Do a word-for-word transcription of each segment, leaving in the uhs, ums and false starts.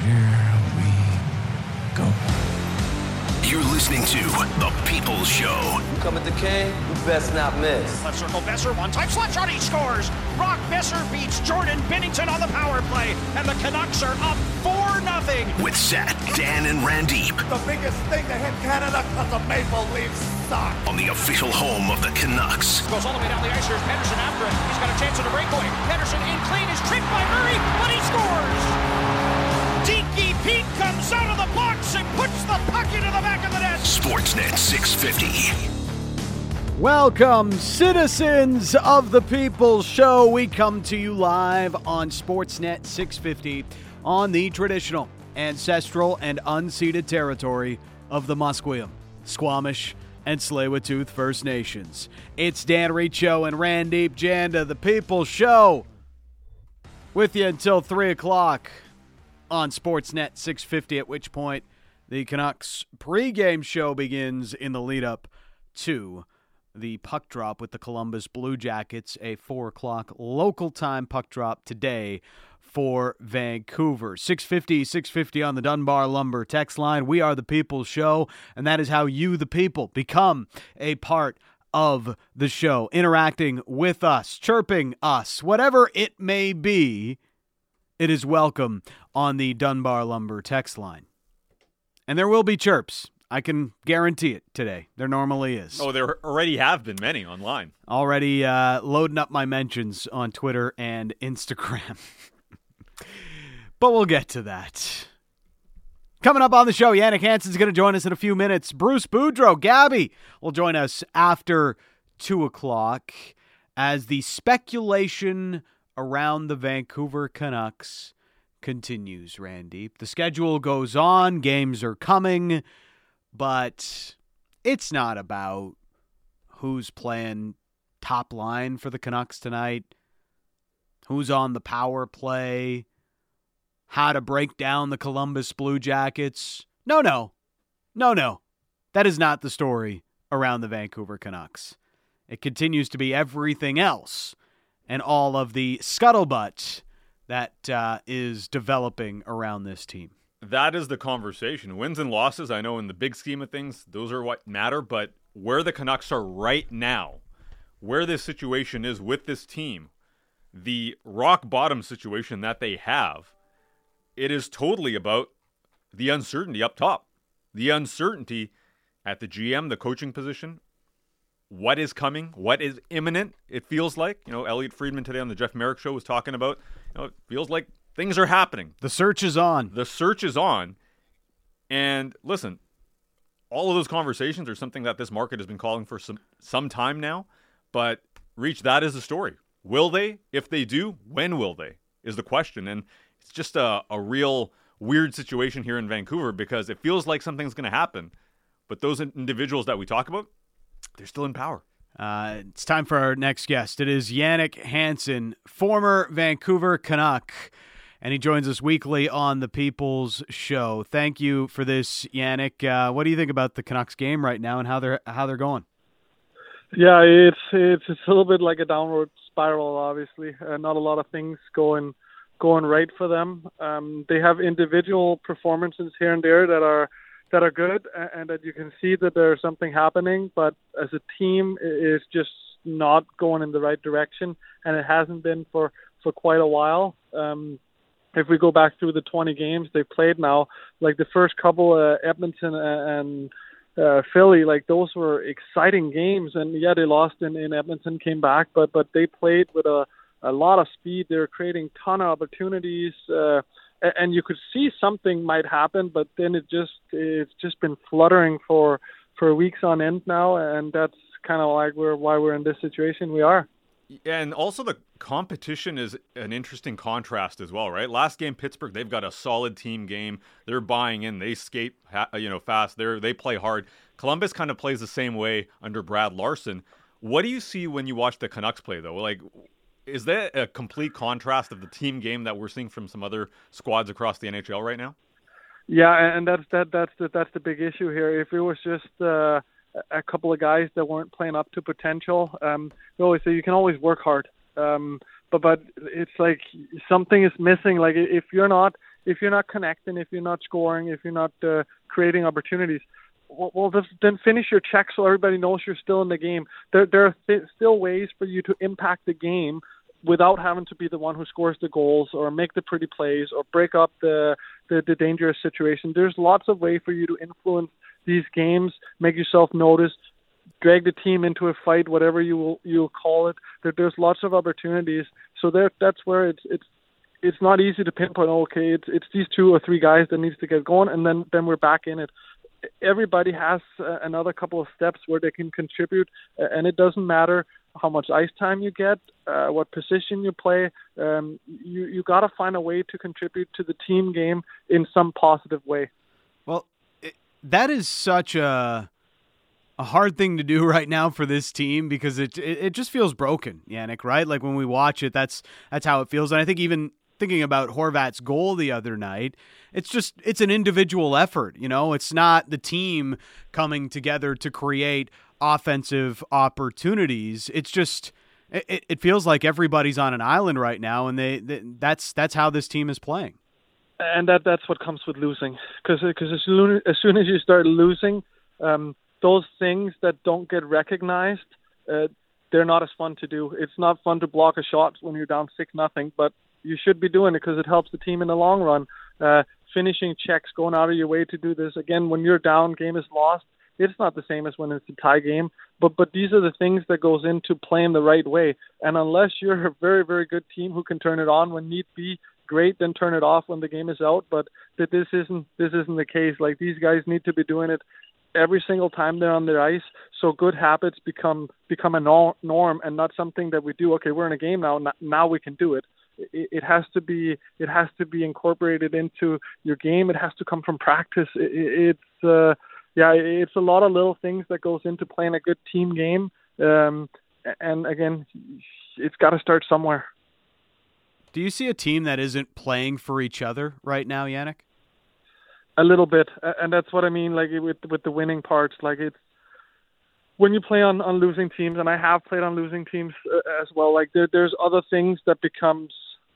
here we go. You're listening to The People's Show. You come at the king, you best not miss. Left circle, Besser, one-time slap shot, he scores! Brock Besser beats Jordan Binnington on the power play, and the Canucks are up four nothing. With Sat, Dan, and Randeep. The biggest thing to hit Canada because the Maple Leafs suck. On the official home of the Canucks. Goes all the way down the ice, here's Pedersen after it. He's got a chance at a breakaway. Pedersen in clean, is tripped by Murray, but he scores! Tiki Pete comes out of the box and puts the puck into the back of the net. Sportsnet six fifty. Welcome, citizens of the People's Show. We come to you live on Sportsnet six fifty on the traditional, ancestral, and unceded territory of the Musqueam, Squamish, and Tsleil-Waututh First Nations. It's Dan Riccio and Randeep Janda, the People's Show, with you until three o'clock on Sportsnet six fifty, at which point the Canucks pregame show begins in the lead-up to the puck drop with the Columbus Blue Jackets, a four o'clock local time puck drop today for Vancouver. six fifty, six fifty on the Dunbar Lumber text line. We are the People's Show, and that is how you, the people, become a part of the show, interacting with us, chirping us, whatever it may be. It is welcome on the Dunbar Lumber text line. And there will be chirps. I can guarantee it today. There normally is. Oh, there already have been many online. Already uh, loading up my mentions on Twitter and Instagram. But we'll get to that. Coming up on the show, Yannick Hansen's going to join us in a few minutes. Bruce Boudreau, Gabby, will join us after two o'clock as the speculation around the Vancouver Canucks continues, Randeep. The schedule goes on, games are coming, but it's not about who's playing top line for the Canucks tonight, who's on the power play, how to break down the Columbus Blue Jackets. No, no. No, no. That is not the story around the Vancouver Canucks. It continues to be everything else and all of the scuttlebutt that uh, is developing around this team. That is the conversation. Wins and losses, I know in the big scheme of things, those are what matter, but where the Canucks are right now, where this situation is with this team, the rock bottom situation that they have, it is totally about the uncertainty up top. The uncertainty at the G M, the coaching position, what is coming, what is imminent, it feels like. You know, Elliot Friedman today on the Jeff Merrick Show was talking about, you know, it feels like things are happening. The search is on. The search is on. And listen, all of those conversations are something that this market has been calling for some, some time now. But, Reach, that is the story. Will they? If they do, when will they? Is the question. And it's just a, a real weird situation here in Vancouver because it feels like something's going to happen. But those individuals that we talk about, they're still in power. Uh, it's time for our next guest. It is Yannick Hansen, former Vancouver Canuck, and he joins us weekly on the People's Show. Thank you for this, Yannick. Uh, what do you think about the Canucks game right now and how they're how they're going? Yeah, it's it's, it's a little bit like a downward spiral. Obviously, uh, not a lot of things going going right for them. Um, they have individual performances here and there that are. that are good and that you can see that there's something happening, but as a team it's just not going in the right direction, and it hasn't been for, for quite a while. Um, if we go back through the twenty games they've played now, like the first couple, uh, Edmonton and uh, Philly, like those were exciting games, and yeah, they lost in, in Edmonton, came back, but but they played with a, a lot of speed. They were creating ton of opportunities, uh, and you could see something might happen, but then it just it's just been fluttering for for weeks on end now, and that's kind of like we're why we're in this situation we are. And also the competition is an interesting contrast as well, right? Last game, Pittsburgh, they've got a solid team game. They're buying in. They skate, you know, fast. They they play hard. Columbus kind of plays the same way under Brad Larson. What do you see when you watch the Canucks play, though? Like, is that a complete contrast of the team game that we're seeing from some other squads across the N H L right now? Yeah, and that's that that's the that's the big issue here. If it was just uh, a couple of guys that weren't playing up to potential, um, we always say you can always work hard, um, but but it's like something is missing. Like if you're not if you're not connecting, if you're not scoring, if you're not uh, creating opportunities, well, well, then finish your check so everybody knows you're still in the game. There, there are th- still ways for you to impact the game without having to be the one who scores the goals or make the pretty plays or break up the, the, the dangerous situation. There's lots of ways for you to influence these games, make yourself notice, drag the team into a fight, whatever you will you'll call it. There, there's lots of opportunities. So there, that's where it's it's it's not easy to pinpoint. Okay, it's it's these two or three guys that needs to get going, and then then we're back in it. Everybody has uh, another couple of steps where they can contribute, uh, and it doesn't matter how much ice time you get, uh, what position you play. Um, you you got to find a way to contribute to the team game in some positive way. Well, it, that is such a a hard thing to do right now for this team because it, it it just feels broken, Yannick. Right? Like when we watch it, that's that's how it feels. And I think even thinking about Horvat's goal the other night, it's just it's an individual effort. You know, it's not the team coming together to create offensive opportunities. It's just it, it feels like everybody's on an island right now, and they, they that's that's how this team is playing. And that that's what comes with losing, because because as soon as soon as you start losing, um, those things that don't get recognized, uh, they're not as fun to do. It's not fun to block a shot when you're down six nothing, but you should be doing it because it helps the team in the long run. Uh, finishing checks, going out of your way to do this. Again, when you're down, game is lost. It's not the same as when it's a tie game, but but these are the things that goes into playing the right way. And unless you're a very, very good team who can turn it on when need be, great, then turn it off when the game is out. But that this isn't this isn't the case. Like, these guys need to be doing it every single time they're on their ice, so good habits become become a norm and not something that we do. Okay, we're in a game now. Now we can do it. It, it has to be it has to be incorporated into your game. It has to come from practice. It, it's uh, yeah, it's a lot of little things that goes into playing a good team game. Um, and again, it's got to start somewhere. Do you see a team that isn't playing for each other right now, Yannick? A little bit, and that's what I mean. Like with with the winning parts, like it's when you play on, on losing teams, and I have played on losing teams as well. Like there there's other things that becomes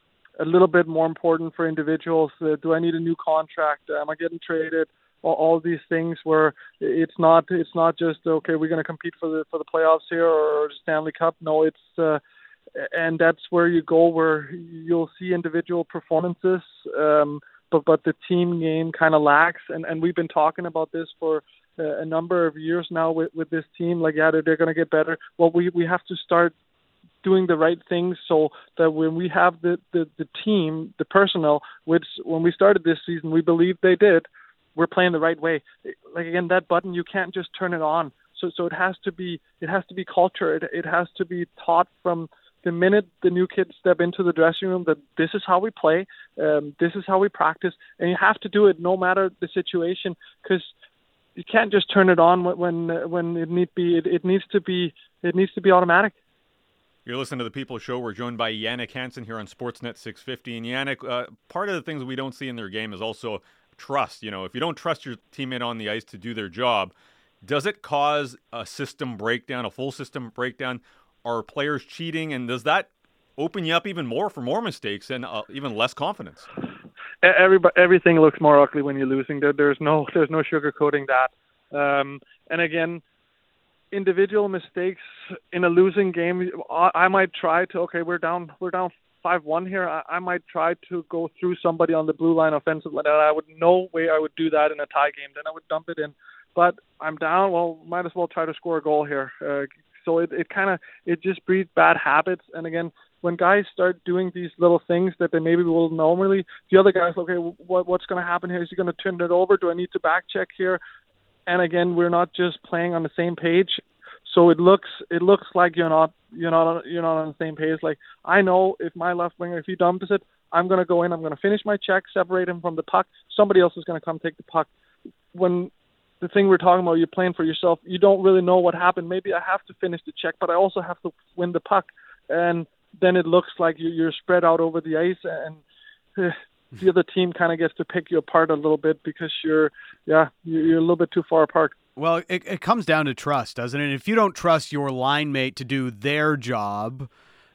a little bit more important for individuals. Uh, do I need a new contract? Am I getting traded? All, all these things where it's not it's not just okay, we're going to compete for the for the playoffs here or the Stanley Cup. No, it's uh, and that's where you go where you'll see individual performances. Um, But, but the team game kind of lacks, and, and we've been talking about this for uh, a number of years now with, with this team. Like, yeah, they're, they're going to get better. Well, we, we have to start doing the right things so that when we have the, the, the team, the personnel, which when we started this season we believed they did, we're playing the right way. Like, again, that button, you can't just turn it on. So so it has to be it has to be culture. It, it has to be taught from the minute the new kids step into the dressing room that this is how we play, um, this is how we practice, and you have to do it no matter the situation, because you can't just turn it on when when, when it need be. It, it needs to be it needs to be automatic. You're listening to the People Show. We're joined by Jannik Hansen here on Sportsnet six fifty. And Jannik, uh, part of the things we don't see in their game is also trust. You know, if you don't trust your teammate on the ice to do their job, does it cause a system breakdown, a full system breakdown? Are players cheating, and does that open you up even more for more mistakes and uh, even less confidence? Everybody, everything looks more ugly when you're losing. There, there's no, there's no sugarcoating that. Um, and again, individual mistakes in a losing game, I, I might try to. Okay, we're down, we're down five one here. I, I might try to go through somebody on the blue line offensively. And I would no way I would do that in a tie game. Then I would dump it in. But I'm down. Well, might as well try to score a goal here. Uh, So it, it kind of, it just breeds bad habits. And again, when guys start doing these little things that they maybe will normally, the other guys, okay, what, what's going to happen here? Is he going to turn it over? Do I need to back check here? And again, we're not just playing on the same page. So it looks, it looks like you're not, you're not, you're not on the same page. Like, I know if my left winger, if he dumps it, I'm going to go in, I'm going to finish my check, separate him from the puck. Somebody else is going to come take the puck. When the thing we're talking about, you're playing for yourself. You don't really know what happened. Maybe I have to finish the check, but I also have to win the puck. And then it looks like you're spread out over the ice, and uh, the other team kind of gets to pick you apart a little bit because you're, yeah, you're a little bit too far apart. Well, it, it comes down to trust, doesn't it? If you don't trust your line mate to do their job,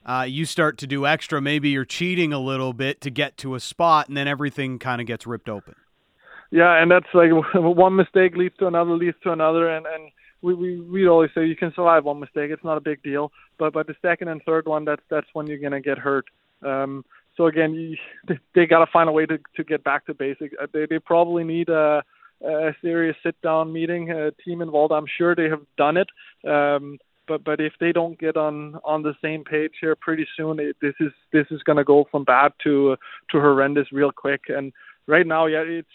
uh, you start to do extra. Maybe you're cheating a little bit to get to a spot, and then everything kind of gets ripped open. Yeah, and that's like one mistake leads to another, leads to another, and, and we, we we always say you can survive one mistake. It's not a big deal, but but the second and third one, that's that's when you're gonna get hurt. Um, so again, you, they got to find a way to, to get back to basics. They they probably need a, a serious sit down meeting, a team involved. I'm sure they have done it, um, but but if they don't get on, on the same page here pretty soon, it, this is this is gonna go from bad to uh, to horrendous real quick. And right now, yeah, it's.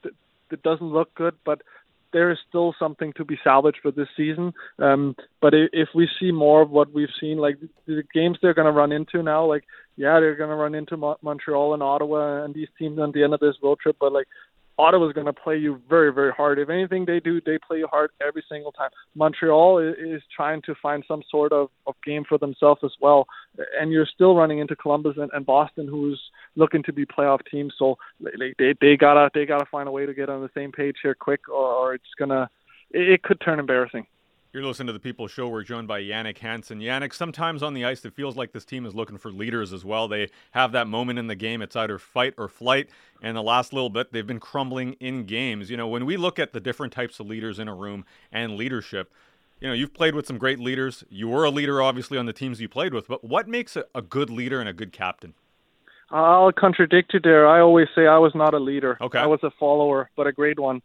It doesn't look good, but there is still something to be salvaged for this season. Um, but if we see more of what we've seen, like the games they're going to run into now, like, yeah, they're going to run into Mo- Montreal and Ottawa and these teams on the end of this road trip, but like Ottawa's going to play you very, very hard. If anything they do, they play you hard every single time. Montreal is trying to find some sort of, of game for themselves as well. And you're still running into Columbus and, and Boston, who's looking to be playoff teams. So like, they they gotta they gotta find a way to get on the same page here quick, or, or it's gonna it, it could turn embarrassing. You're listening to The People's Show. We're joined by Jannik Hansen. Jannik, sometimes on the ice it feels like this team is looking for leaders as well. They have that moment in the game. It's either fight or flight. And the last little bit, they've been crumbling in games. You know, when we look at the different types of leaders in a room and leadership, you know, you've played with some great leaders. You were a leader, obviously, on the teams you played with. But what makes a, a good leader and a good captain? I'll contradict you there. I always say I was not a leader. Okay. I was a follower, but a great one.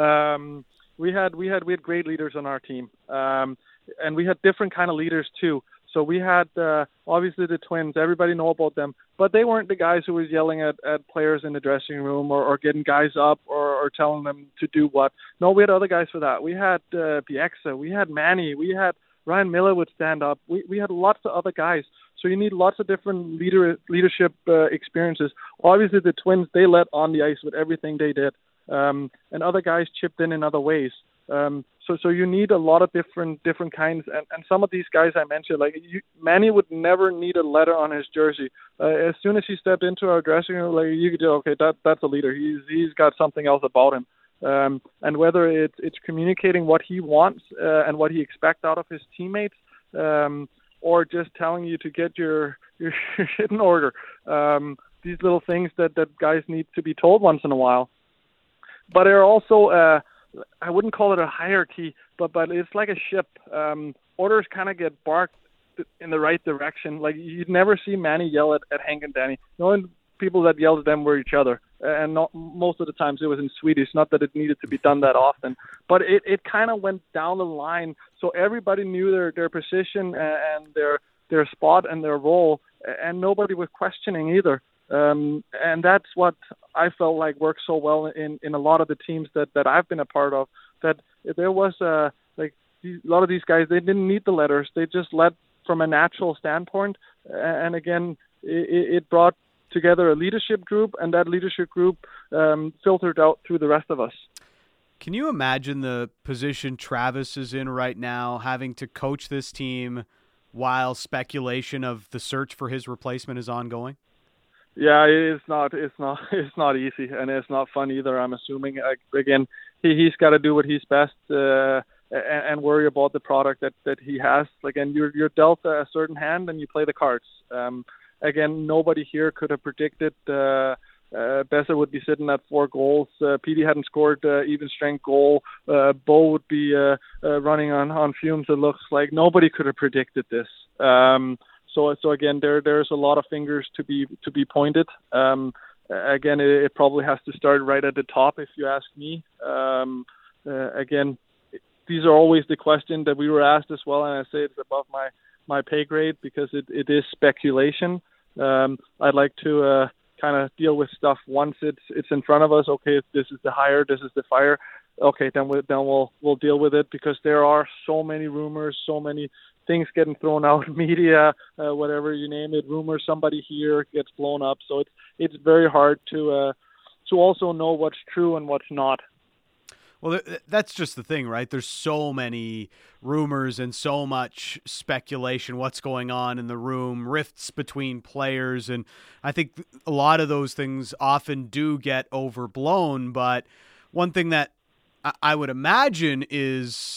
Um, we had we had we had great leaders on our team, um, and we had different kind of leaders too. So we had uh, obviously the Twins. Everybody know about them, but they weren't the guys who was yelling at, at players in the dressing room or, or getting guys up or, or telling them to do what. No, we had other guys for that. We had uh, Bieksa, we had Manny, we had Ryan Miller would stand up. We we had lots of other guys. So you need lots of different leader leadership uh, experiences. Obviously, the Twins, they let on the ice with everything they did, um, and other guys chipped in in other ways. Um, so so you need a lot of different different kinds. And, and some of these guys I mentioned, like you, Manny would never need a letter on his jersey. Uh, as soon as he stepped into our dressing room, like you could do, okay, that that's a leader. He's he's got something else about him. Um, and whether it's it's communicating what he wants uh, and what he expects out of his teammates, um, or just telling you to get your, your shit in order. Um, these little things that, that guys need to be told once in a while. But they're also, uh, I wouldn't call it a hierarchy, but, but it's like a ship. Um, orders kind of get barked in the right direction. Like you'd never see Manny yell at, at Hank and Danny. The only people that yelled at them were each other. And not, most of the times it was in Swedish, not that it needed to be done that often. But it, it kind of went down the line, so everybody knew their, their position and their their spot and their role, and nobody was questioning either. Um, and that's what I felt like worked so well in, in a lot of the teams that, that I've been a part of, that there was a, like a lot of these guys, they didn't need the letters. They just led from a natural standpoint. And again, it, it brought together a leadership group, and that leadership group um, filtered out through the rest of us. Can you imagine the position Travis is in right now, having to coach this team while speculation of the search for his replacement is ongoing? Yeah, it's not, it's not, it's not easy, and it's not fun either. I'm assuming. Again, he he's got to do what he's best uh, and, and worry about the product that, that he has. Again, you're you're dealt a certain hand, and you play the cards. Um, Again, nobody here could have predicted uh, uh, Besser would be sitting at four goals. Uh, Petey hadn't scored uh, even strength goal. Uh, Bo would be uh, uh, running on, on fumes. It looks like nobody could have predicted this. Um, so so again, there there's a lot of fingers to be to be pointed. Um, again, it, it probably has to start right at the top, if you ask me. Um, uh, again, these are always the questions that we were asked as well, and I say it's above my my pay grade because it, it is speculation. Um, I'd like to uh, kind of deal with stuff once it's it's in front of us. Okay, this is the hire, this is the fire. Okay, then we then we'll we'll deal with it, because there are so many rumors, so many things getting thrown out, media, uh, whatever you name it, rumors. Somebody here gets blown up, so it's it's very hard to uh, to also know what's true and what's not. Well, that's just the thing, right? There's so many rumors and so much speculation, what's going on in the room, rifts between players. And I think a lot of those things often do get overblown. But one thing that I would imagine is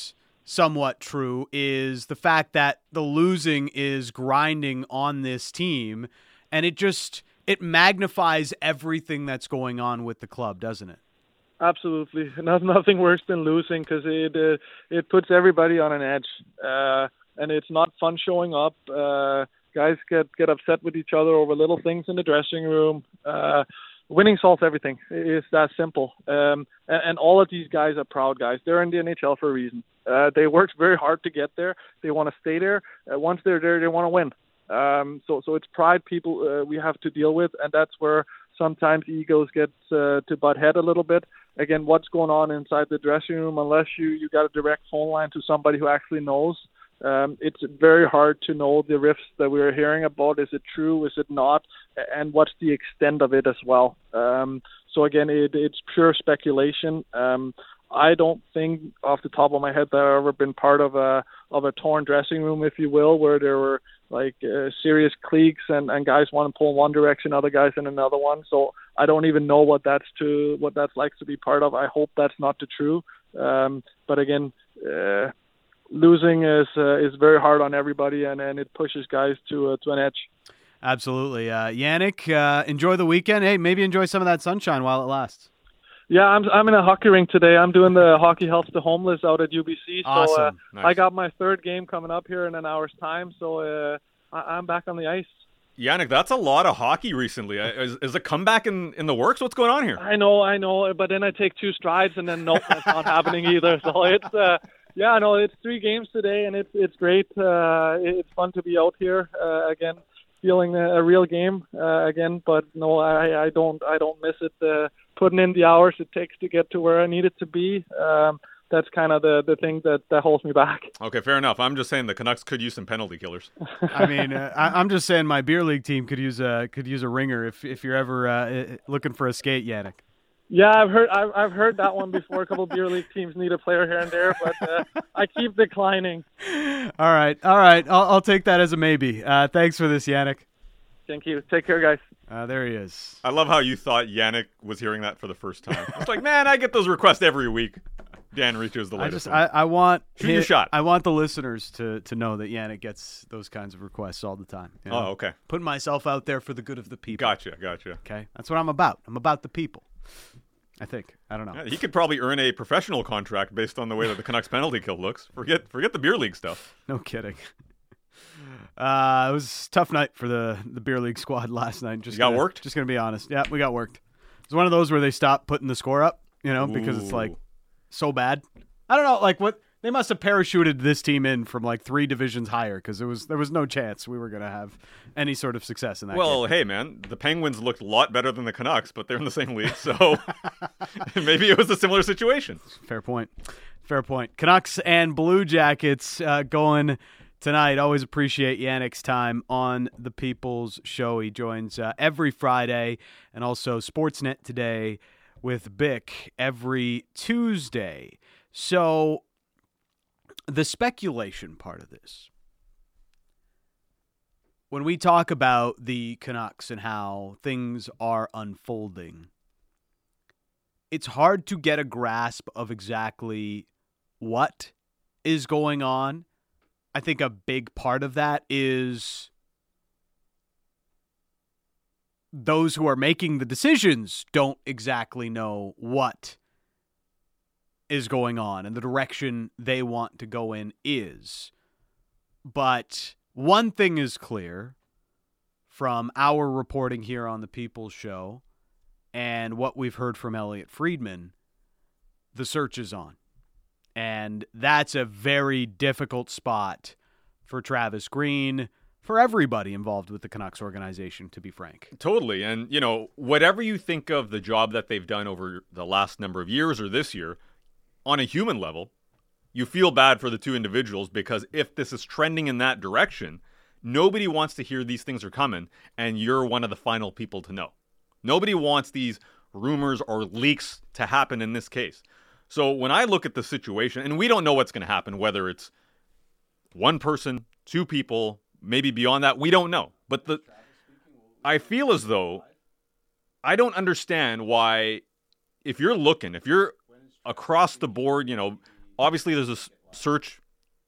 somewhat true is the fact that the losing is grinding on this team, and it just it magnifies everything that's going on with the club, doesn't it? Absolutely. Not, nothing worse than losing, because it uh, it puts everybody on an edge, uh, and it's not fun showing up. Uh, guys get, get upset with each other over little things in the dressing room. Uh, winning solves everything. It's that simple. Um, and, and all of these guys are proud guys. They're in the N H L for a reason. Uh, they worked very hard to get there. They want to stay there. Uh, once they're there, they want to win. Um, so, so it's pride people uh, we have to deal with, and that's where sometimes egos get uh, to butt head a little bit. Again, what's going on inside the dressing room, unless you, you got a direct phone line to somebody who actually knows, um, it's very hard to know the rifts that we're hearing about. Is it true? Is it not? And what's the extent of it as well? Um, so again, it, it's pure speculation. Um, I don't think off the top of my head that I've ever been part of a of a torn dressing room, if you will, where there were like uh, serious cliques and, and guys want to pull in one direction, other guys in another one. So I don't even know what that's to what that's like to be part of. I hope that's not the true. Um, but again, uh, losing is uh, is very hard on everybody, and, and it pushes guys to uh, to an edge. Absolutely, uh, Yannick. Uh, enjoy the weekend. Hey, maybe enjoy some of that sunshine while it lasts. Yeah, I'm I'm in a hockey rink today. I'm doing the Hockey Helps the Homeless out at U B C. So Awesome. uh, Nice. I got my third game coming up here in an hour's time. So uh, I, I'm back on the ice. Yannick, that's a lot of hockey recently. Is, is a comeback in, in the works? What's going on here? I know, I know, but then I take two strides and then nope, that's not happening either. So it's uh, yeah, I know it's three games today, and it's it's great. Uh, it's fun to be out here uh, again, feeling a, a real game uh, again. But no, I, I don't I don't miss it. Uh, putting in the hours it takes to get to where I need it to be. Um, that's kind of the, the thing that, that holds me back. Okay, fair enough. I'm just saying the Canucks could use some penalty killers. I mean, uh, I, I'm just saying my beer league team could use a could use a ringer if if you're ever uh, looking for a skate, Yannick. Yeah, I've heard I've, I've heard that one before. A couple of beer league teams need a player here and there, but uh, I keep declining. All right, all right. I'll, I'll take that as a maybe. Uh, thanks for this, Yannick. Thank you. Take care, guys. Uh, there he is. I love how you thought Yannick was hearing that for the first time. It's like, man, I get those requests every week. Dan Riccio is the I latest just one. I, I want Shoot your hit- shot. I want the listeners to to know that Yannick gets those kinds of requests all the time. you know? Oh, okay. Putting myself out there for the good of the people. Gotcha, gotcha. Okay, that's what I'm about. I'm about the people. I think. I don't know. Yeah, he could probably earn a professional contract based on the way that the Canucks penalty kill looks. Forget forget the beer league stuff. No kidding. Uh, it was a tough night for the, the beer league squad last night. Just You got gonna, worked? Just gonna be honest. Yeah, we got worked. It was one of those where they stopped putting the score up, you know, because it's like Ooh. so bad. I don't know, like what they must have parachuted this team in from like three divisions higher because there was there was no chance we were gonna have any sort of success in that. Well, game. hey, man, the Penguins looked a lot better than the Canucks, but they're in the same league, so maybe it was a similar situation. Fair point. Fair point. Canucks and Blue Jackets uh, going tonight. Always appreciate Yannick's time on the People's Show. He joins uh, every Friday, and also Sportsnet Today with Bick every Tuesday. So the speculation part of this, when we talk about the Canucks and how things are unfolding, it's hard to get a grasp of exactly what is going on. I think a big part of that is those who are making the decisions don't exactly know what is going on and the direction they want to go in is. But one thing is clear from our reporting here on the People's Show and what we've heard from Elliot Friedman, the search is on. And that's a very difficult spot for Travis Green, for everybody involved with the Canucks organization, to be frank. Totally. And, you know, whatever you think of the job that they've done over the last number of years or this year, on a human level, you feel bad for the two individuals because if this is trending in that direction, nobody wants to hear these things are coming, and you're one of the final people to know. Nobody wants these rumors or leaks to happen in this case. So when I look at the situation, and we don't know what's going to happen, whether it's one person, two people, maybe beyond that, we don't know. But the I feel as though I don't understand why, if you're looking, if you're across the board, you know, obviously there's a search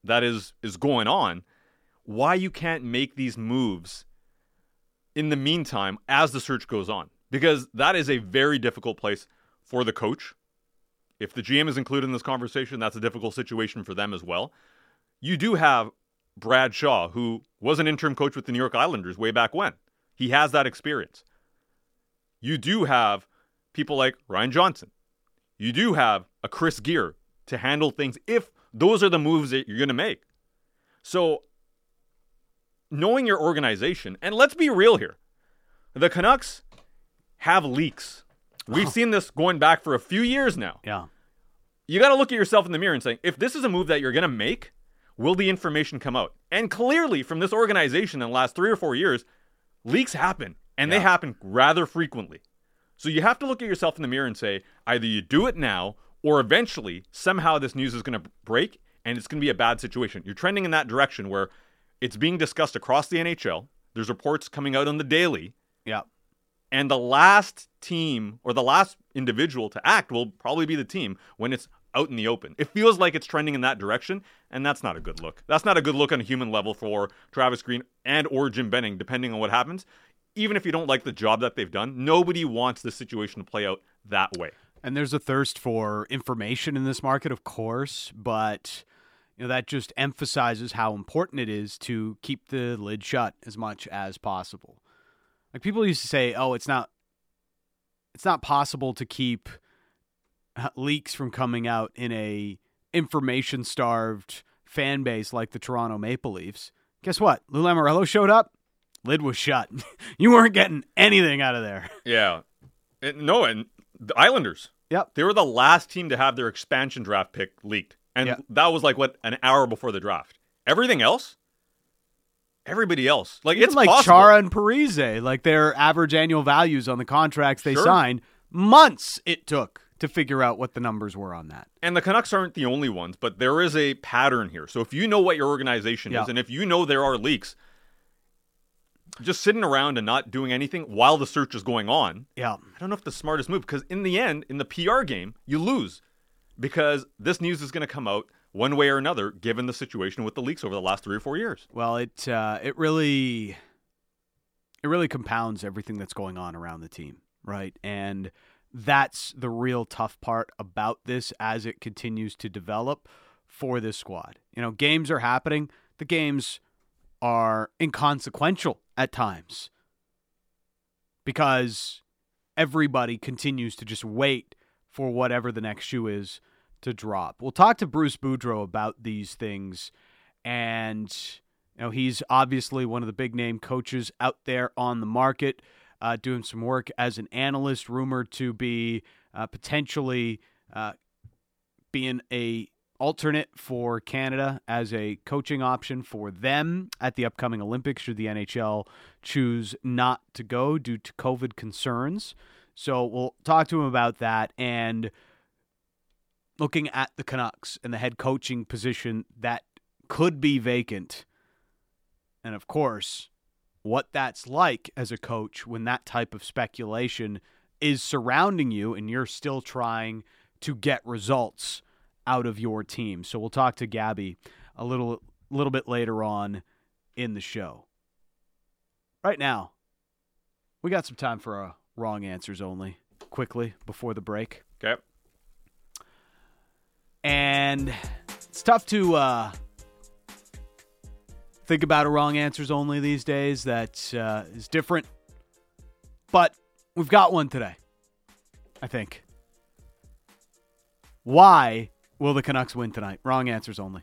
that is is going on, why you can't make these moves in the meantime as the search goes on. Because that is a very difficult place for the coach. If the G M is included in this conversation, that's a difficult situation for them as well. You do have Brad Shaw, who was an interim coach with the New York Islanders way back when. He has that experience. You do have people like Ryan Johnson. You do have a Chris Gear to handle things if those are the moves that you're going to make. So, knowing your organization, and let's be real here, the Canucks have leaks. We've oh. seen this going back for a few years now. Yeah. You got to look at yourself in the mirror and say, if this is a move that you're going to make, will the information come out? And clearly, from this organization in the last three or four years, leaks happen, and yeah. they happen rather frequently. So you have to look at yourself in the mirror and say, either you do it now, or eventually, somehow this news is going to break, and it's going to be a bad situation. You're trending in that direction where it's being discussed across the N H L. There's reports coming out on the daily. Yeah. And the last team, or the last individual to act will probably be the team when it's out in the open. It feels like it's trending in that direction, and that's not a good look. That's not a good look on a human level for Travis Green and or Jim Benning, depending on what happens. Even if you don't like the job that they've done, nobody wants the situation to play out that way. And there's a thirst for information in this market, of course, but you know that just emphasizes how important it is to keep the lid shut as much as possible. Like people used to say, "Oh, it's not it's not possible to keep leaks from coming out in a information-starved fan base like the Toronto Maple Leafs." Guess what? Lou Lamoriello showed up. Lid was shut. You weren't getting anything out of there. Yeah. And, no, and the Islanders. Yep. They were the last team to have their expansion draft pick leaked. And yep. that was like, what, an hour before the draft. Everything else? Everybody else. Like, Even it's like possible. Chara and Parise, like their average annual values on the contracts they sure. signed, months it took to figure out what the numbers were on that. And the Canucks aren't the only ones, but there is a pattern here. So if you know what your organization yep. is, and if you know there are leaks, just sitting around and not doing anything while the search is going on, yeah, I don't know if the smartest move, because in the end, in the P R game, you lose because this news is going to come out one way or another, given the situation with the leaks over the last three or four years. Well, it uh, it really it really compounds everything that's going on around the team, right? And that's the real tough part about this as it continues to develop for this squad. You know, games are happening. The games are inconsequential at times because everybody continues to just wait for whatever the next shoe is to drop. We'll talk to Bruce Boudreau about these things, and you know he's obviously one of the big name coaches out there on the market, uh, doing some work as an analyst, rumored to be uh, potentially uh, being a alternate for Canada as a coaching option for them at the upcoming Olympics should the N H L choose not to go due to COVID concerns. So we'll talk to him about that and looking at the Canucks and the head coaching position that could be vacant. And of course, what that's like as a coach when that type of speculation is surrounding you and you're still trying to get results out of your team. So we'll talk to Gabby a little little bit later on in the show. Right now, we got some time for a wrong answers only, quickly, before the break. Okay. And it's tough to uh, think about a wrong answers only these days that uh, is different. But we've got one today, I think. Why will the Canucks win tonight? Wrong answers only.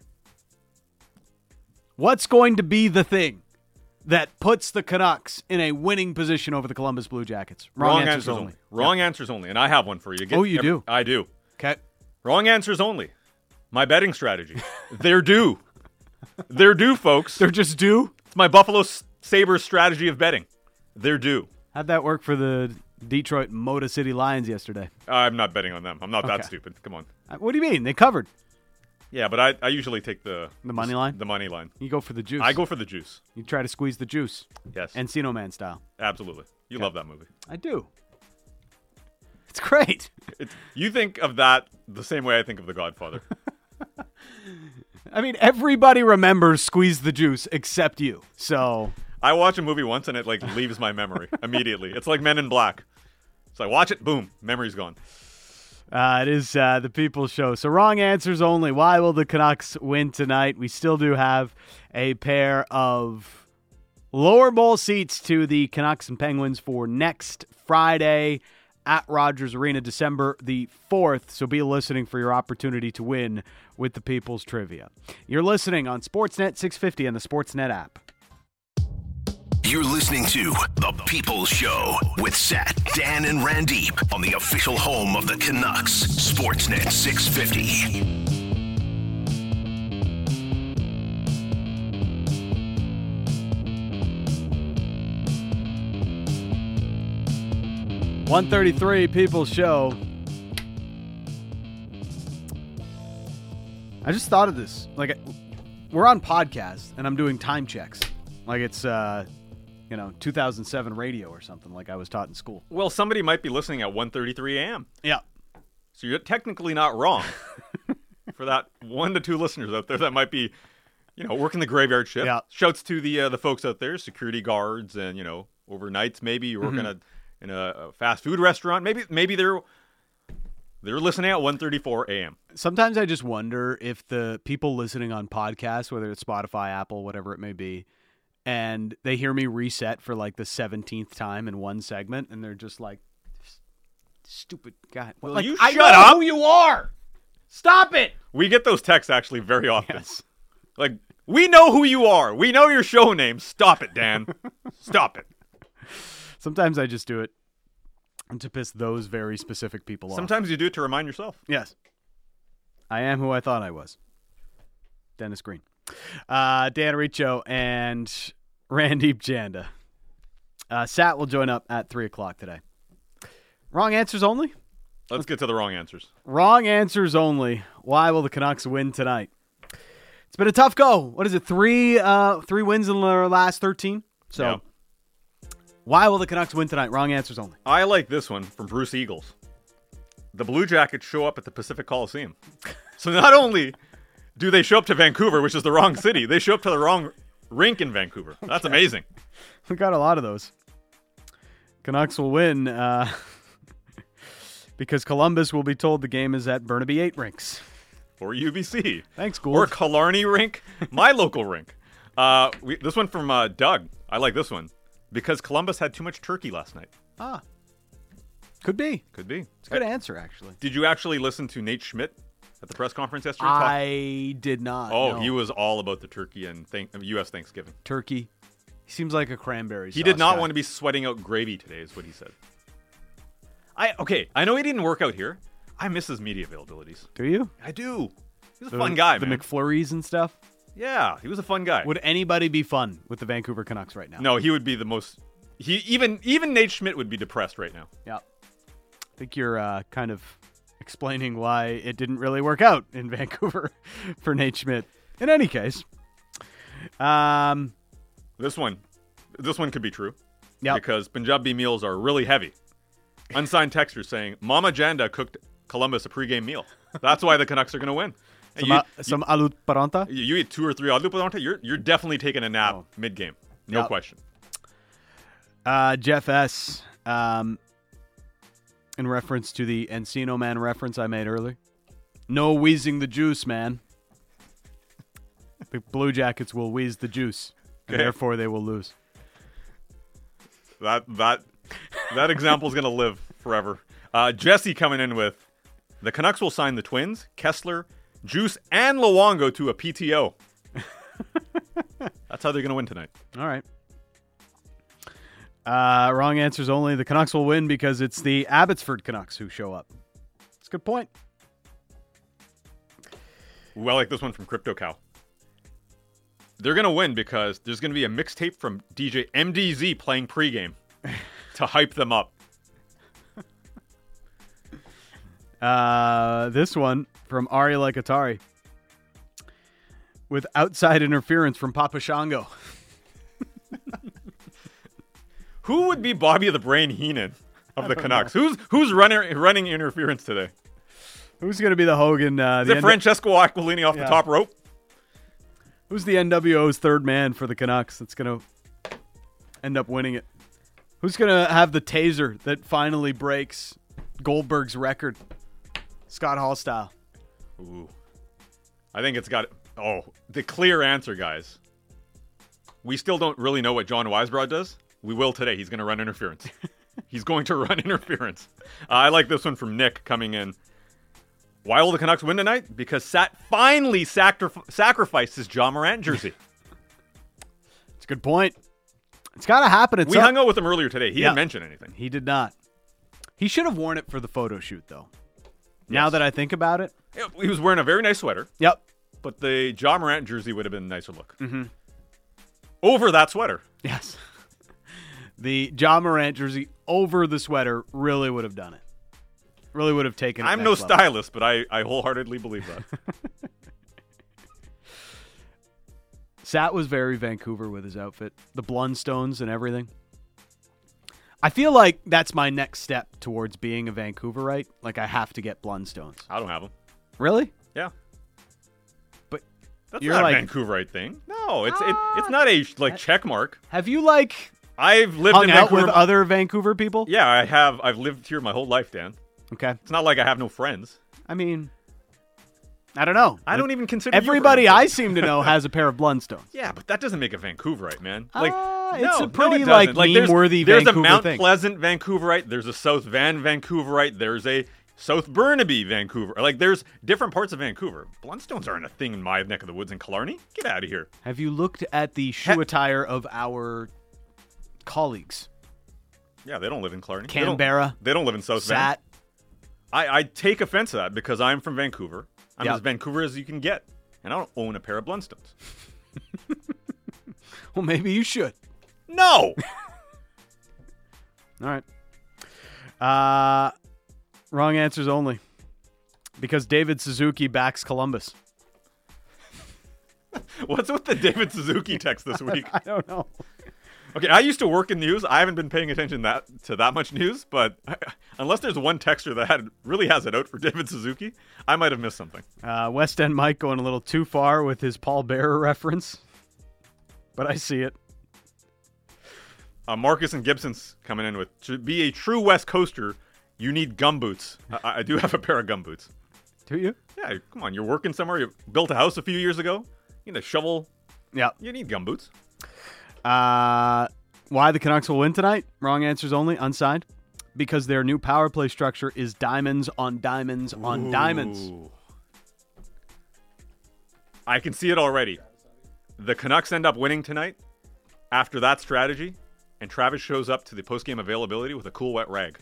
What's going to be the thing that puts the Canucks in a winning position over the Columbus Blue Jackets? Wrong, Wrong answers, answers only. only. Wrong yeah. answers only. And I have one for you. Get, oh, you every, do? I do. Okay. Wrong answers only. My betting strategy. They're due. They're due, folks. They're just due? It's my Buffalo Sabres strategy of betting. They're due. How'd that work for the Detroit Motor City Lions yesterday? I'm not betting on them. I'm not okay. that stupid. Come on. What do you mean? They covered. Yeah, but I, I usually take the... The money line? The money line. You go for the juice. I go for the juice. You try to squeeze the juice. Yes. Encino Man style. Absolutely. You okay. love that movie. I do. It's great. It's, you think of that the same way I think of The Godfather. I mean, everybody remembers Squeeze the Juice except you. So I watch a movie once and it like leaves my memory immediately. It's like Men in Black. So I watch it, boom, memory's gone. Uh, it is uh, the People's Show. So wrong answers only. Why will the Canucks win tonight? We still do have a pair of lower bowl seats to the Canucks and Penguins for next Friday at Rogers Arena, December the fourth. So be listening for your opportunity to win with the People's Trivia. You're listening on Sportsnet six fifty and the Sportsnet app. You're listening to The People's Show with Sat, Dan, and Randeep on the official home of the Canucks, Sportsnet six fifty. one thirty-three People's Show. I just thought of this. Like, we're on podcast, and I'm doing time checks. Like it's, uh, you know, two thousand seven radio or something like I was taught in school. Well, somebody might be listening at one thirty-three a.m. Yeah. So you're technically not wrong. For that one to two listeners out there that might be, you know, working the graveyard shift. Yeah. Shouts to the uh, the folks out there, security guards, and, you know, overnights maybe you're working mm-hmm. a, in a, a fast food restaurant. Maybe maybe they're they're listening at one thirty-four a.m. Sometimes I just wonder if the people listening on podcasts, whether it's Spotify, Apple, whatever it may be, and they hear me reset for like the seventeenth time in one segment, and they're just like, stupid guy. Well, like, you I shut know up. who you are. Stop it. We get those texts actually very often. Yes. Like, we know who you are. We know your show name. Stop it, Dan. Stop it. Sometimes I just do it to piss those very specific people off. Sometimes you do it to remind yourself. Yes. I am who I thought I was. Dennis Green. Uh, Dan Riccio and Randeep Janda. Uh, Sat will join up at three o'clock today. Wrong answers only? Let's get to the wrong answers. Wrong answers only. Why will the Canucks win tonight? It's been a tough go. What is it? Three uh, three wins in their last thirteen? So, yeah. Why will the Canucks win tonight? Wrong answers only. I like this one from Bruce Eagles. The Blue Jackets show up at the Pacific Coliseum. So not only do they show up to Vancouver, which is the wrong city, they show up to the wrong rink in Vancouver. That's okay. Amazing. We got a lot of those. Canucks will win uh, because Columbus will be told the game is at Burnaby eight rinks. Or U B C. Thanks, Gould. Or Killarney rink, my local rink. Uh, we, this one from uh, Doug. I like this one. Because Columbus had too much turkey last night. Ah. Could be. Could be. It's a good answer, actually. Did you actually listen to Nate Schmidt at the press conference yesterday? I did not. Oh, no. He was all about the turkey and th- U S Thanksgiving. Turkey. He seems like a cranberry sauce He did not guy. want to be sweating out gravy today, is what he said. I Okay, I know he didn't work out here. I miss his media availabilities. Do you? I do. He's a the, fun guy, the man. The McFlurries and stuff? Yeah, he was a fun guy. Would anybody be fun with the Vancouver Canucks right now? No, he would be the most... He Even even Nate Schmidt would be depressed right now. Yeah. I think you're uh, kind of explaining why it didn't really work out in Vancouver for Nate Schmidt. In any case. Um, This one. This one could be true. Yeah. Because Punjabi meals are really heavy. Unsigned texter saying, Mama Janda cooked Columbus a pregame meal. That's why the Canucks are going to win. Some, you, uh, some aloo paranta? You, you eat two or three aloo paranta, you're, you're definitely taking a nap oh. mid-game. No yep. question. Uh, Jeff S., um, in reference to the Encino Man reference I made earlier. No wheezing the juice, man. The Blue Jackets will wheeze the juice, and okay. therefore they will lose. That that that example is going to live forever. Uh, Jesse coming in with, the Canucks will sign the Twins, Kessler, Juice, and Luongo to a P T O. That's how they're going to win tonight. All right. Uh, wrong answers only. The Canucks will win because it's the Abbotsford Canucks who show up. That's a good point. Ooh, I like this one from Crypto Cow. They're going to win because there's going to be a mixtape from D J M D Z playing pregame to hype them up. Uh, this one from Ari Like Atari. With outside interference from Papa Shango. Who would be Bobby the Brain Heenan of the Canucks? Know. Who's who's running running interference today? Who's going to be the Hogan? Uh, Is the it Francesco Aquilini off yeah. the top rope? Who's the N W O's third man for the Canucks that's going to end up winning it? Who's going to have the taser that finally breaks Goldberg's record? Scott Hall style. Ooh. I think it's got... Oh, the clear answer, guys. We still don't really know what John Weisbrod does. We will today. He's going to run interference. He's going to run interference. Uh, I like this one from Nick coming in. Why will the Canucks win tonight? Because Sat finally sacri- sacrificed his Ja Morant jersey. It's a good point. It's got to happen at We some... hung out with him earlier today. He Yeah. didn't mention anything. He did not. He should have worn it for the photo shoot, though. Now Yes. that I think about it. Yeah, he was wearing a very nice sweater. Yep. But the Ja Morant jersey would have been a nicer look. Mm-hmm. Over that sweater. Yes. The Ja Morant jersey over the sweater really would have done it. Really would have taken it. I'm no next level. stylist, but I, I wholeheartedly believe that. Sat was very Vancouver with his outfit. The Blundstones and everything. I feel like that's my next step towards being a Vancouverite. Like, I have to get Blundstones. I don't have them. Really? Yeah. But That's you're not like, a Vancouverite thing. No, it's it, it's not a like check mark. have you, like, I've lived hung in out Vancouver. with other Vancouver people? Yeah, I have. I've lived here my whole life, Dan. Okay. It's not like I have no friends. I mean, I don't know. I don't even consider you Everybody friends. I seem to know has a pair of Blundstones. Yeah, but that doesn't make a Vancouverite, man. Like, Ah, no, it's a no, pretty, it like, doesn't. there's- meme-worthy There's Vancouver a Mount thing. Pleasant Vancouverite. There's a South Van Vancouverite. There's a South Burnaby Vancouver. Like, there's different parts of Vancouver. Blundstones aren't a thing in my neck of the woods in Killarney. Get out of here. Have you looked at the shoe Ha- attire of our colleagues? Yeah, they don't live in Killarney. They Canberra, don't, they don't live in South Van. Sat. I, I take offense to that because I'm from Vancouver. I'm Yep. as Vancouver as you can get. And I don't own a pair of Blundstones. Well, maybe you should. No! All right. Uh, wrong answers only. Because David Suzuki backs Columbus. What's with the David Suzuki text this week? I don't know. Okay, I used to work in news. I haven't been paying attention that to that much news, but unless there's one texter that had, really has it out for David Suzuki, I might have missed something. Uh, West End Mike going a little too far with his Paul Bearer reference. But I see it. Uh, Marcus and Gibson's coming in with, to be a true West Coaster, you need gumboots. I, I do have a pair of gumboots. Do you? Yeah, come on, you're working somewhere. You built a house a few years ago. You need a shovel. Yeah. You need gumboots. Uh, why the Canucks will win tonight? Wrong answers only. Unsigned. Because their new power play structure is diamonds on diamonds on diamonds. Ooh. I can see it already. The Canucks end up winning tonight after that strategy, and Travis shows up to the postgame availability with a cool wet rag.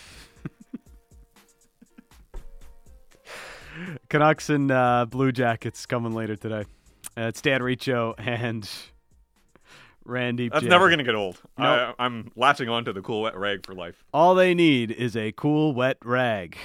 Canucks and uh, Blue Jackets coming later today. Uh, it's Dan Riccio and Randy. That's J. never going to get old. Nope. I, I'm latching on to the cool wet rag for life. All they need is a cool wet rag.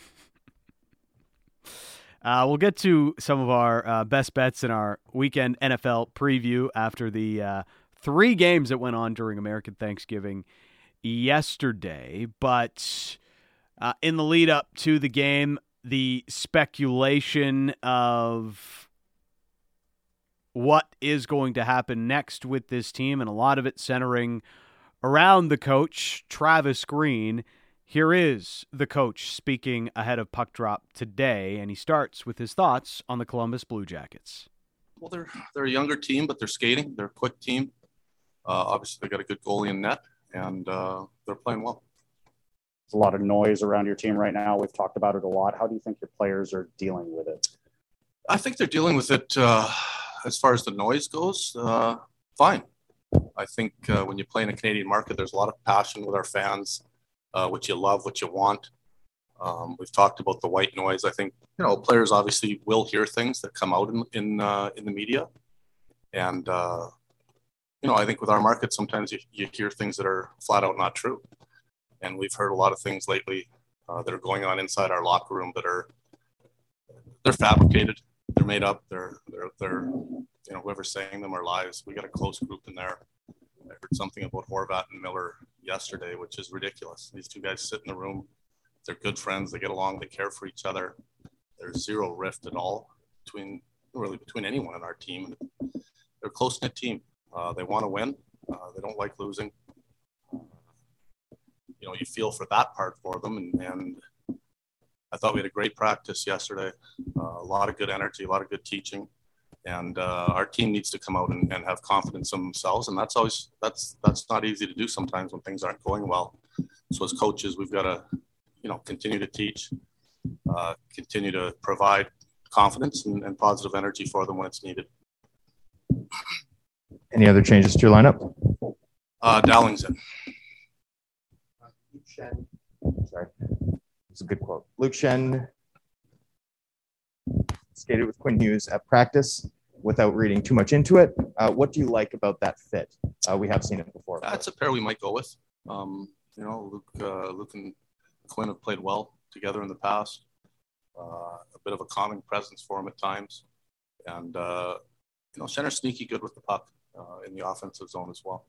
Uh, we'll get to some of our uh, best bets in our weekend N F L preview after the uh, three games that went on during American Thanksgiving yesterday. But uh, in the lead up to the game, the speculation of what is going to happen next with this team, and a lot of it centering around the coach, Travis Green. Here is the coach speaking ahead of puck drop today, and he starts with his thoughts on the Columbus Blue Jackets. Well, they're they're a younger team, but they're skating. They're a quick team. Uh, obviously, they got a good goalie in net, and uh, they're playing well. There's a lot of noise around your team right now. We've talked about it a lot. How do you think your players are dealing with it? I think they're dealing with it uh, as far as the noise goes. Uh, fine. I think uh, when you play in a Canadian market, there's a lot of passion with our fans. Uh, what you love, what you want. Um, we've talked about the white noise. I think, you know, players obviously will hear things that come out in in, uh, in the media. And, uh, you know, I think with our market, sometimes you, you hear things that are flat out not true. And we've heard a lot of things lately uh, that are going on inside our locker room that are, they're fabricated, they're made up, they're, they're, they're, you know, whoever's saying them are lies. We got a close group in there. I heard something about Horvat and Miller yesterday, which is ridiculous. These two guys sit in the room. They're good friends. They get along. They care for each other. There's zero rift at all between really between anyone in our team. They're a close-knit team. Uh, they want to win. Uh, they don't like losing. You know, you feel for that part for them. And, and I thought we had a great practice yesterday. Uh, a lot of good energy, a lot of good teaching. And uh, our team needs to come out and, and have confidence in themselves. And that's always, that's, that's not easy to do sometimes when things aren't going well. So as coaches, we've got to, you know, continue to teach, uh, continue to provide confidence and, and positive energy for them when it's needed. Any other changes to your lineup? Uh, Dowling's in. Luke Shen. Sorry. It's a good quote. Luke Shen skated with Quinn Hughes at practice without reading too much into it. Uh, what do you like about that fit? Uh, we have seen it before. That's a pair we might go with. Um, you know, Luke, uh, Luke and Quinn have played well together in the past. Uh, a bit of a calming presence for him at times. And, uh, you know, Shenner's sneaky good with the puck uh, in the offensive zone as well.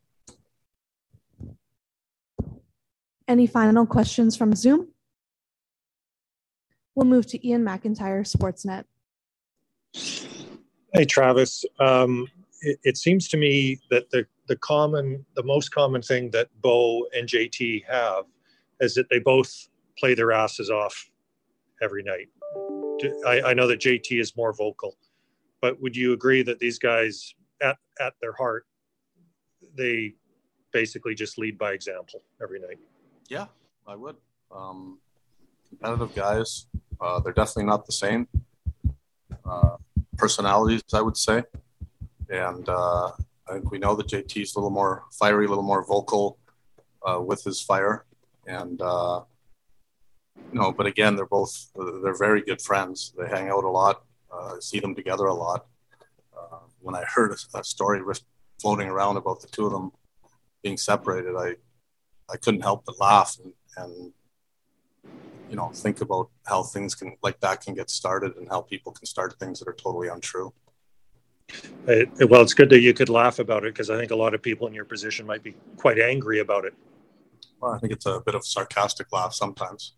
Any final questions from Zoom? We'll move to Ian McIntyre, Sportsnet. Hey, Travis. Um, it, it seems to me that the, the common, the most common thing that Bo and J T have is that they both play their asses off every night. I, I know that J T is more vocal, but would you agree that these guys, at, at their heart, they basically just lead by example every night? Yeah, I would. Um, competitive guys. Uh, they're definitely not the same uh, personalities, I would say. And uh, I think we know that J T's a little more fiery, a little more vocal uh, with his fire. And, uh, you know, but again, they're both, they're very good friends. They hang out a lot, uh, see them together a lot. Uh, when I heard a, a story floating around about the two of them being separated, I, I couldn't help but laugh and, and, you know, think about how things can like that can get started and how people can start things that are totally untrue. It, well, it's good that you could laugh about it because I think a lot of people in your position might be quite angry about it. Well, I think it's a bit of a sarcastic laugh sometimes.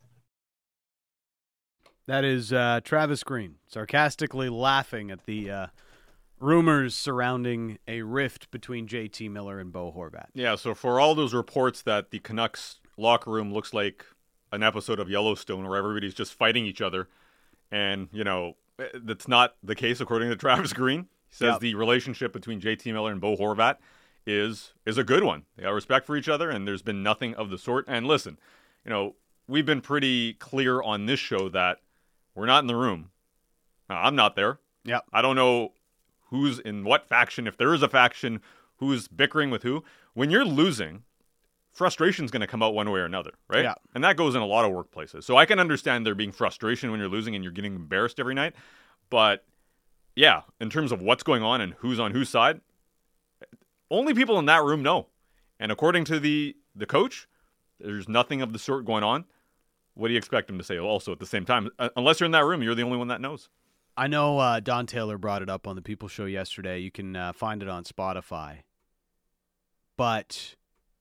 That is uh, Travis Green sarcastically laughing at the uh, rumors surrounding a rift between J T Miller and Bo Horvat. Yeah, so for all those reports that the Canucks locker room looks like an episode of Yellowstone where everybody's just fighting each other, and, you know, that's not the case according to Travis Green. He says yep. the relationship between J T Miller and Bo Horvat is is a good one. They got respect for each other, and there's been nothing of the sort. And listen, you know, we've been pretty clear on this show that we're not in the room. I'm not there. Yeah, I don't know who's in what faction, if there is a faction, who's bickering with who. When you're losing, frustration's going to come out one way or another, right? Yeah. And that goes in a lot of workplaces. So I can understand there being frustration when you're losing and you're getting embarrassed every night. But yeah, in terms of what's going on and who's on whose side, only people in that room know. And according to the, the coach, there's nothing of the sort going on. What do you expect him to say also at the same time? Uh, unless you're in that room, you're the only one that knows. I know uh, Don Taylor brought it up on the People Show yesterday. You can uh, find it on Spotify. But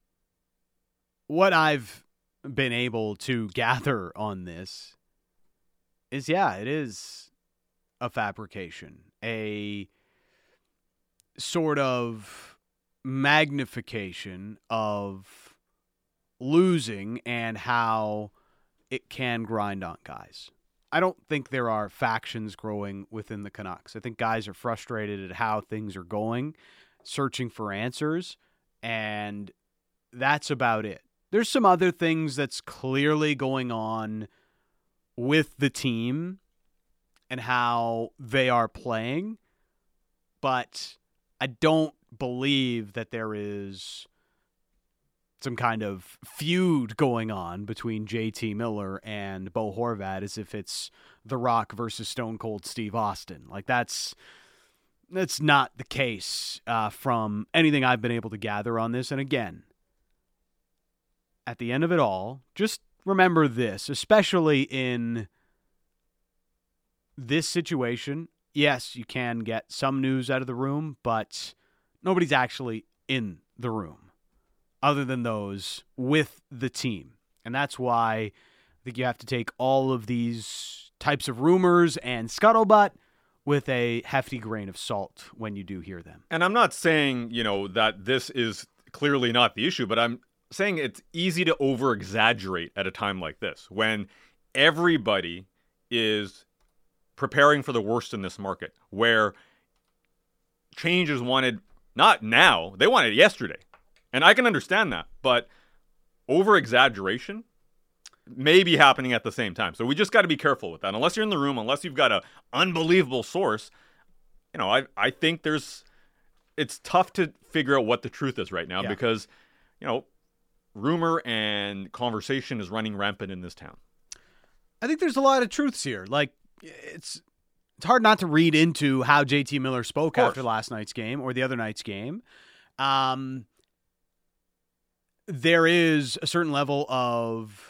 what I've been able to gather on this is, yeah, it is a fabrication, a sort of magnification of losing and how it can grind on guys. I don't think there are factions growing within the Canucks. I think guys are frustrated at how things are going, searching for answers, and that's about it. There's some other things that's clearly going on with the team and how they are playing, but I don't believe that there is some kind of feud going on between J T Miller and Bo Horvat as if it's The Rock versus Stone Cold Steve Austin. Like that's that's not the case uh, from anything I've been able to gather on this. And again, at the end of it all, just remember this, especially in this situation. Yes, you can get some news out of the room, but nobody's actually in the room other than those with the team. And that's why I think you have to take all of these types of rumors and scuttlebutt with a hefty grain of salt when you do hear them. And I'm not saying, you know, that this is clearly not the issue, but I'm saying it's easy to over-exaggerate at a time like this when everybody is preparing for the worst in this market, where change is wanted not now, they want it yesterday. And I can understand that, but over-exaggeration may be happening at the same time. So we just got to be careful with that. Unless you're in the room, unless you've got an unbelievable source, you know, I I think there's, it's tough to figure out what the truth is right now yeah. because, you know, rumor and conversation is running rampant in this town. I think there's a lot of truths here. Like, it's it's hard not to read into how J T Miller spoke after last night's game or the other night's game. Um, there is a certain level of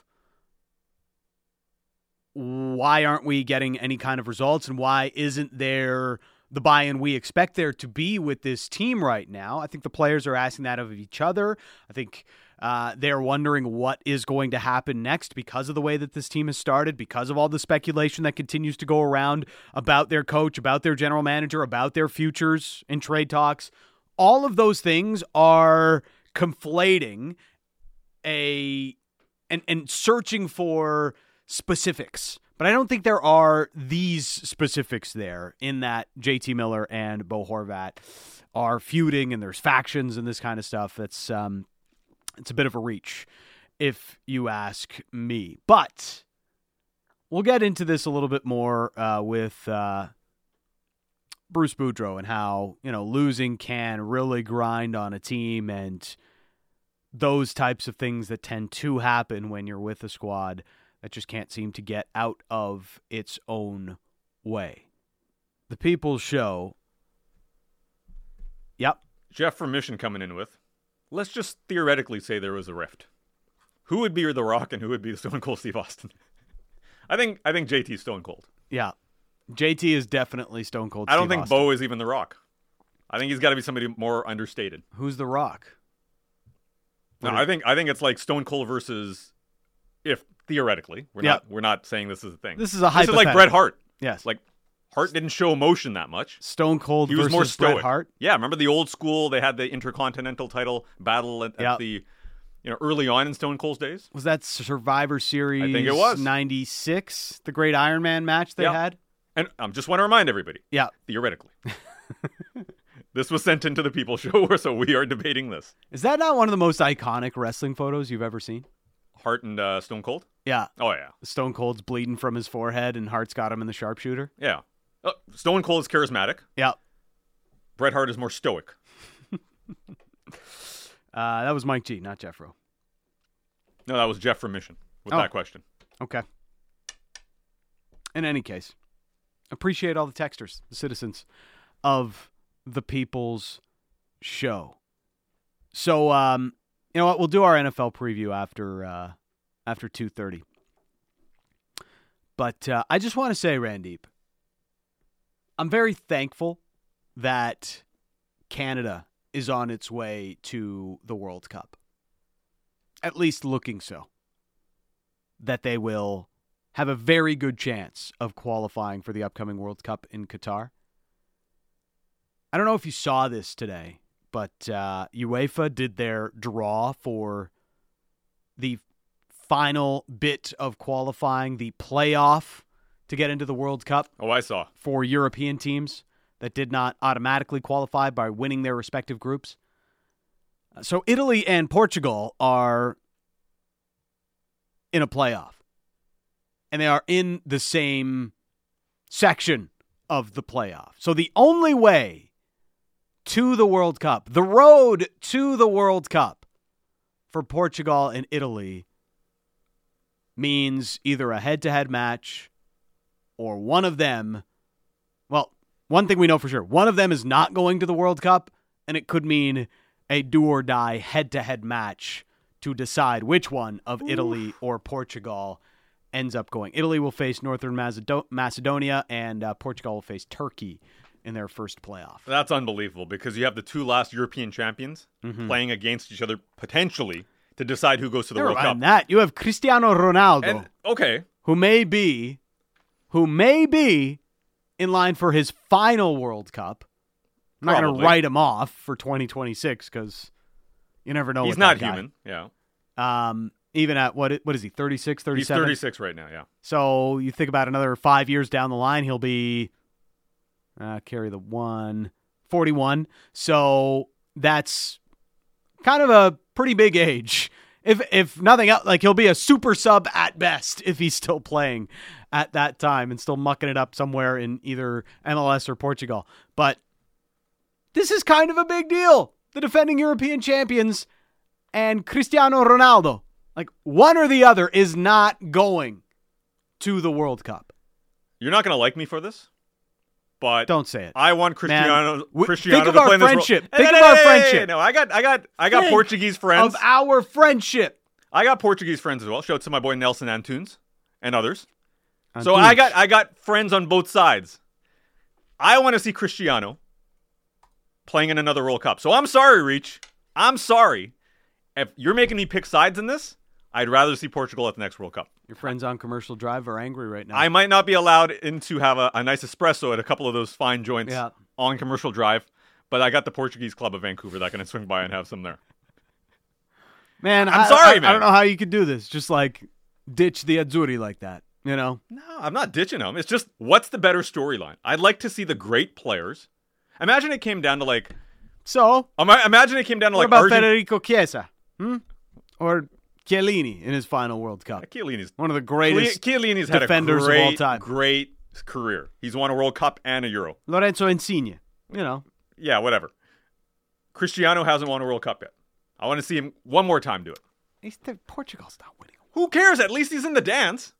why aren't we getting any kind of results and why isn't there the buy-in we expect there to be with this team right now. I think the players are asking that of each other. I think uh, they're wondering what is going to happen next because of the way that this team has started, because of all the speculation that continues to go around about their coach, about their general manager, about their futures in trade talks. All of those things are conflating a and and searching for specifics. But I don't think there are these specifics there in that J T Miller and Bo Horvat are feuding and there's factions and this kind of stuff. It's um, it's a bit of a reach, if you ask me. But we'll get into this a little bit more uh, with uh, Bruce Boudreau and how, you know, losing can really grind on a team and those types of things that tend to happen when you're with a squad that just can't seem to get out of its own way. The People's Show. Yep. Jeff from Mission coming in with, let's just theoretically say there was a rift. Who would be The Rock and who would be Stone Cold Steve Austin? I think I think J T's Stone Cold. Yeah. J T is definitely Stone Cold I don't Steve think Austin. Bo is even The Rock. I think he's got to be somebody more understated. Who's The Rock? No, I think I think it's like Stone Cold versus, if theoretically, we're yeah. not we're not saying this is a thing. This is a hypothetical. This is like Bret Hart. Yes. Like Hart didn't show emotion that much. Stone Cold he was versus more stoic. Bret Hart. Yeah, remember the old school? They had the Intercontinental title battle at, yep. at the, you know, early on in Stone Cold's days. Was that Survivor Series? I think it was ninety-six, the Great Iron Man match they yep. had. And I um, just want to remind everybody. Yeah, theoretically. This was sent into the People Show, so we are debating this. Is that not one of the most iconic wrestling photos you've ever seen? Hart and uh, Stone Cold? Yeah. Oh, yeah. Stone Cold's bleeding from his forehead, and Hart's got him in the sharpshooter. Yeah. Uh, Stone Cold is charismatic. Yeah. Bret Hart is more stoic. uh, that was Mike G, not Jeff Rowe. No, that was Jeff from Mission with oh. that question. Okay. In any case, appreciate all the texters, the citizens of the People's Show. So, um, you know what? We'll do our N F L preview after uh, after two thirty. But uh, I just want to say, Randeep, I'm very thankful that Canada is on its way to the World Cup. At least looking so. That they will have a very good chance of qualifying for the upcoming World Cup in Qatar. I don't know if you saw this today, but uh, UEFA did their draw for the final bit of qualifying, the playoff to get into the World Cup. Oh, I saw. For European teams that did not automatically qualify by winning their respective groups. So Italy and Portugal are in a playoff. And they are in the same section of the playoff. So the only way to the World Cup, the road to the World Cup for Portugal and Italy means either a head-to-head match or one of them, well, one thing we know for sure, one of them is not going to the World Cup, and it could mean a do-or-die head-to-head match to decide which one of Ooh. Italy or Portugal ends up going. Italy will face Northern Macedonia, and uh, Portugal will face Turkey in their first playoff. That's unbelievable because you have the two last European champions mm-hmm. playing against each other potentially to decide who goes to the Never World mind Cup. That you have Cristiano Ronaldo, and, okay, who may be, who may be in line for his final World Cup. I'm not going Probably. to write him off for twenty twenty-six because you never know. He's with not that guy. human. Yeah. Um, even at what? What is he? thirty-six, thirty-seven? He's thirty-six right now. Yeah. So you think about another five years down the line, he'll be uh, carry the one forty-one. So that's kind of a pretty big age. If if nothing else, like he'll be a super sub at best if he's still playing at that time and still mucking it up somewhere in either M L S or Portugal. But this is kind of a big deal. The defending European champions and Cristiano Ronaldo. Like one or the other is not going to the World Cup. You're not going to like me for this, but don't say it. I want Cristiano. Man, w- Cristiano think of to our play in this friendship. role. Think Hey, of hey, our hey, friendship. hey, No, I got, I got, I got Think Portuguese friends. Of our friendship. I got Portuguese friends as well. Shout out to my boy Nelson Antunes and others. Antunes. So I got, I got friends on both sides. I want to see Cristiano playing in another World Cup. So I'm sorry, Reach. I'm sorry. If you're making me pick sides in this, I'd rather see Portugal at the next World Cup. Your friends on Commercial Drive are angry right now. I might not be allowed in to have a, a nice espresso at a couple of those fine joints Yeah. on Commercial Drive, but I got the Portuguese Club of Vancouver that can swing by and have some there. Man, I'm I, sorry, I, man. I don't know how you could do this. Just like ditch the Azzurri like that, you know? No, I'm not ditching them. It's just, what's the better storyline? I'd like to see the great players. Imagine it came down to like... So? Ima- Imagine it came down to What like... about Argent- Federico Chiesa? Hmm? Or Chiellini in his final World Cup? Chiellini's one of the greatest Chiellini's had a defenders great, of all time. great career. He's won a World Cup and a Euro. Lorenzo Insigne, you know. Yeah, whatever. Cristiano hasn't won a World Cup yet. I want to see him one more time do it. He's the, Portugal's not winning. Who cares? At least he's in the dance.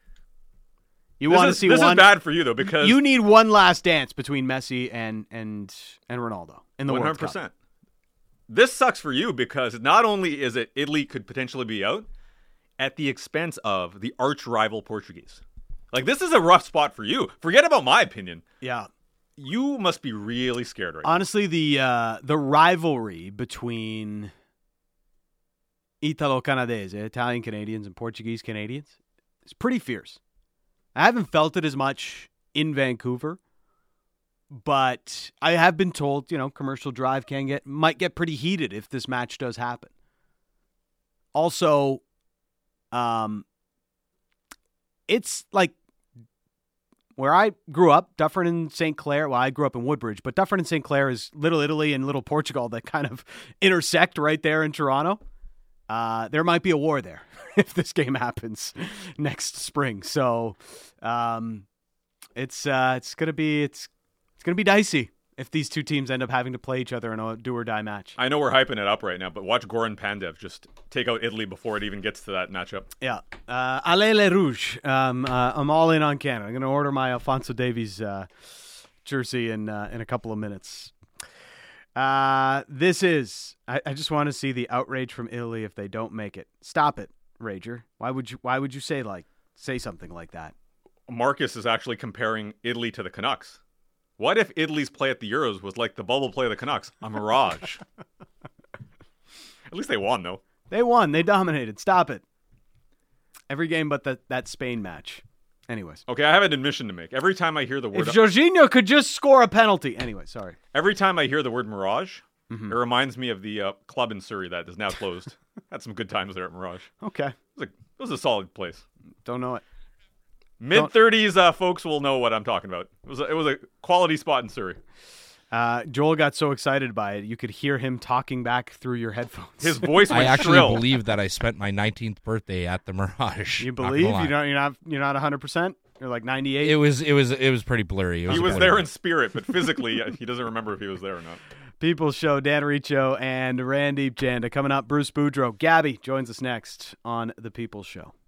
You This want to is- see this is one? bad for you, though, because- you need one last dance between Messi and and and Ronaldo in the one hundred World Cup. percent. This sucks for you because not only is it Italy could potentially be out at the expense of the arch rival Portuguese. Like, this is a rough spot for you. Forget about my opinion. Yeah. You must be really scared right Honestly, the uh, the rivalry between Italo-Canadese, Italian Canadians, and Portuguese Canadians is pretty fierce. I haven't felt it as much in Vancouver, but I have been told, you know, Commercial Drive can get might get pretty heated if this match does happen. Also, um, it's like where I grew up, Dufferin and Saint Clair. Well, I grew up in Woodbridge, but Dufferin and Saint Clair is Little Italy and Little Portugal that kind of intersect right there in Toronto. Uh, there might be a war there if this game happens next spring. So um, it's uh, it's gonna be it's it's gonna be dicey if these two teams end up having to play each other in a do or die match. I know we're hyping it up right now, but watch Goran Pandev just take out Italy before it even gets to that matchup. Yeah. Uh, Allez les Rouges. Um, uh, I'm all in on Canada. I'm going to order my Alphonso Davies uh, jersey in uh, in a couple of minutes. Uh, this is, I, I just want to see the outrage from Italy if they don't make it. Stop it, Rager. Why would you, why would you say like, say something like that? Marcus is actually comparing Italy to the Canucks. What if Italy's play at the Euros was like the bubble play of the Canucks? A mirage. At least they won, though. They won. They dominated. Stop it. Every game but the, that Spain match. Anyways. Okay, I have an admission to make. Every time I hear the word... If Jorginho could just score a penalty. Anyway, sorry. Every time I hear the word Mirage, mm-hmm. it reminds me of the uh, club in Surrey that is now closed. Had some good times there at Mirage. Okay. It was a, it was a solid place. Don't know it. Mid-thirties uh, folks will know what I'm talking about. It was a, it was a quality spot in Surrey. Uh, Joel got so excited by it, you could hear him talking back through your headphones. His voice went I actually shrill. believe that I spent my nineteenth birthday at the Mirage. You Not gonna believe? lie. You don't, you're not You're not one hundred percent? You're like ninety-eight? It was it was it was pretty blurry. It was He was blurry. there in spirit, but physically uh, he doesn't remember if he was there or not. People's Show, Dan Riccio and Randeep Janda coming up. Bruce Boudreau. Gabby joins us next on The People's Show.